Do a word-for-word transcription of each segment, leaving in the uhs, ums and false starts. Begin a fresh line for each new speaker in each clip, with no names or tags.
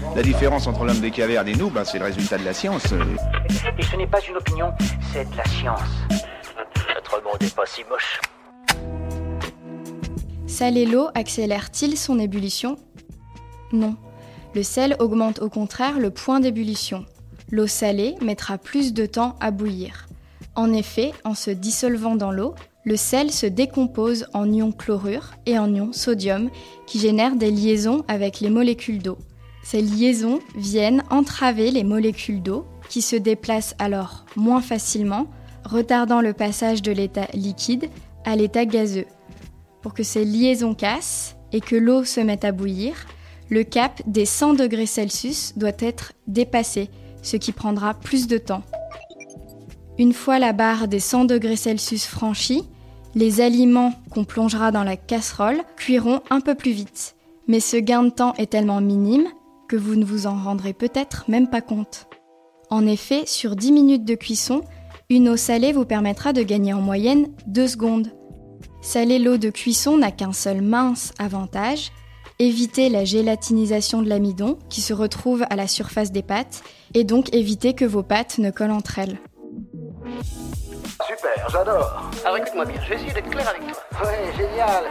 La différence entre l'homme des cavernes et nous, ben, c'est le résultat de la science.
Et ce n'est pas une opinion, c'est de la science.
Notre monde n'est pas si moche.
Saler l'eau accélère-t-il son ébullition ? Non. Le sel augmente au contraire le point d'ébullition. L'eau salée mettra plus de temps à bouillir. En effet, en se dissolvant dans l'eau, le sel se décompose en ions chlorure et en ions sodium qui génèrent des liaisons avec les molécules d'eau. Ces liaisons viennent entraver les molécules d'eau qui se déplacent alors moins facilement, retardant le passage de l'état liquide à l'état gazeux. Pour que ces liaisons cassent et que l'eau se mette à bouillir, le cap des cent degrés Celsius doit être dépassé, ce qui prendra plus de temps. Une fois la barre des cent degrés Celsius franchie, les aliments qu'on plongera dans la casserole cuiront un peu plus vite. Mais ce gain de temps est tellement minime que vous ne vous en rendrez peut-être même pas compte. En effet, sur dix minutes de cuisson, une eau salée vous permettra de gagner en moyenne deux secondes. Saler l'eau de cuisson n'a qu'un seul mince avantage, éviter la gélatinisation de l'amidon qui se retrouve à la surface des pâtes et donc éviter que vos pâtes ne collent entre elles.
Super, j'adore. Alors écoute-moi bien, je vais essayer d'être clair avec toi.
Ouais, génial.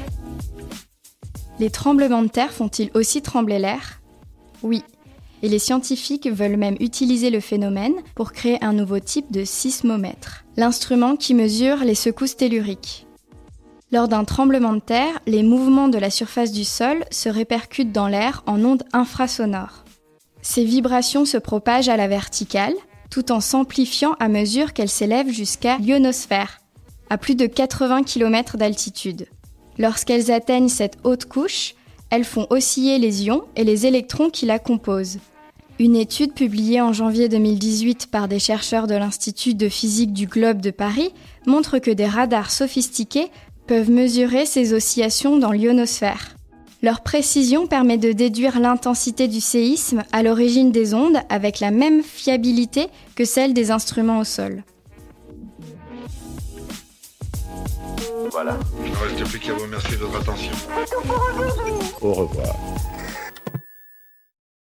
Les tremblements de terre font-ils aussi trembler l'air ? Oui. Et les scientifiques veulent même utiliser le phénomène pour créer un nouveau type de sismomètre, l'instrument qui mesure les secousses telluriques. Lors d'un tremblement de terre, les mouvements de la surface du sol se répercutent dans l'air en ondes infrasonores. Ces vibrations se propagent à la verticale, tout en s'amplifiant à mesure qu'elles s'élèvent jusqu'à l'ionosphère, à plus de quatre-vingts kilomètres d'altitude. Lorsqu'elles atteignent cette haute couche, elles font osciller les ions et les électrons qui la composent. Une étude publiée en janvier deux mille dix-huit par des chercheurs de l'Institut de physique du globe de Paris montre que des radars sophistiqués peuvent mesurer ces oscillations dans l'ionosphère. Leur précision permet de déduire l'intensité du séisme à l'origine des ondes avec la même fiabilité que celle des instruments au sol.
Voilà.
Il ne reste plus qu'à vous remercier de votre attention.
Au revoir.